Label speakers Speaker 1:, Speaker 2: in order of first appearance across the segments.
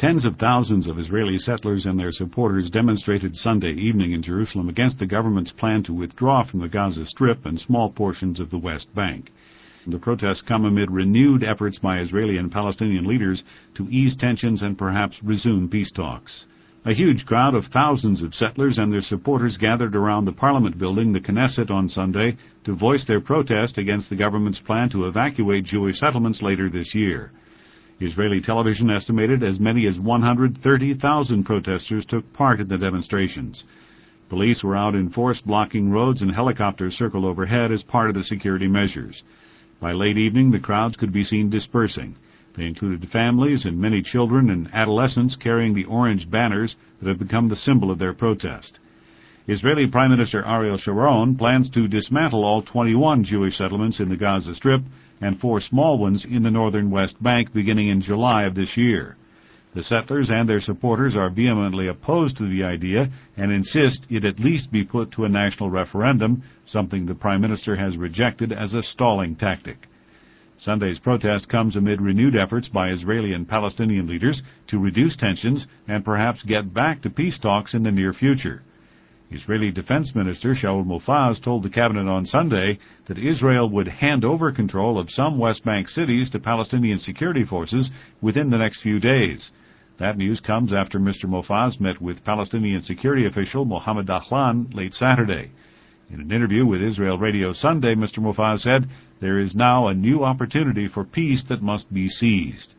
Speaker 1: Tens of thousands of Israeli settlers and their supporters demonstrated Sunday evening in Jerusalem against the government's plan to withdraw from the Gaza Strip and small portions of the West Bank. The protests come amid renewed efforts by Israeli and Palestinian leaders to ease tensions and perhaps resume peace talks. A huge crowd of thousands of settlers and their supporters gathered around the Parliament building, the Knesset, on Sunday to voice their protest against the government's plan to evacuate Jewish settlements later this year. Israeli television estimated as many as 130,000 protesters took part in the demonstrations. Police were out in force blocking roads and helicopters circled overhead as part of the security measures. By late evening, the crowds could be seen dispersing. They included families and many children and adolescents carrying the orange banners that have become the symbol of their protest. Israeli Prime Minister Ariel Sharon plans to dismantle all 21 Jewish settlements in the Gaza Strip and 4 small ones in the northern West Bank beginning in July of this year. The settlers and their supporters are vehemently opposed to the idea and insist it at least be put to a national referendum, something the Prime Minister has rejected as a stalling tactic. Sunday's protest comes amid renewed efforts by Israeli and Palestinian leaders to reduce tensions and perhaps get back to peace talks in the near future. Israeli Defense Minister Shaul Mofaz told the cabinet on Sunday that Israel would hand over control of some West Bank cities to Palestinian security forces within the next few days. That news comes after Mr. Mofaz met with Palestinian security official Mohammed Dahlan late Saturday. In an interview with Israel Radio Sunday, Mr. Mofaz said, "There is now a new opportunity for peace that must be seized."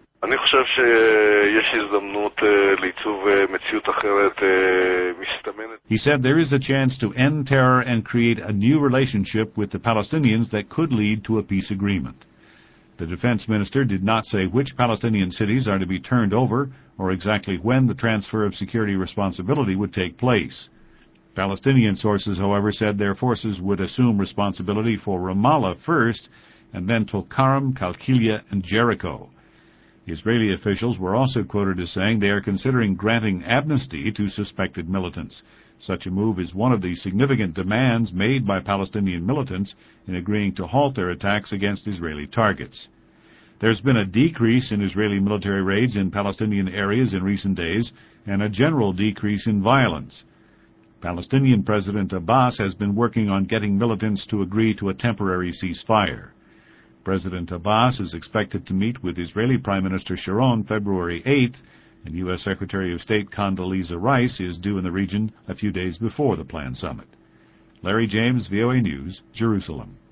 Speaker 1: He said there is a chance to end terror and create a new relationship with the Palestinians that could lead to a peace agreement. The defense minister did not say which Palestinian cities are to be turned over or exactly when the transfer of security responsibility would take place. Palestinian sources, however, said their forces would assume responsibility for Ramallah first and then Tulkarm, Qalqilia, and Jericho. Israeli officials were also quoted as saying they are considering granting amnesty to suspected militants. Such a move is one of the significant demands made by Palestinian militants in agreeing to halt their attacks against Israeli targets. There's been a decrease in Israeli military raids in Palestinian areas in recent days and a general decrease in violence. Palestinian President Abbas has been working on getting militants to agree to a temporary ceasefire. President Abbas is expected to meet with Israeli Prime Minister Sharon February 8th, and U.S. Secretary of State Condoleezza Rice is due in the region a few days before the planned summit. Larry James, VOA News, Jerusalem.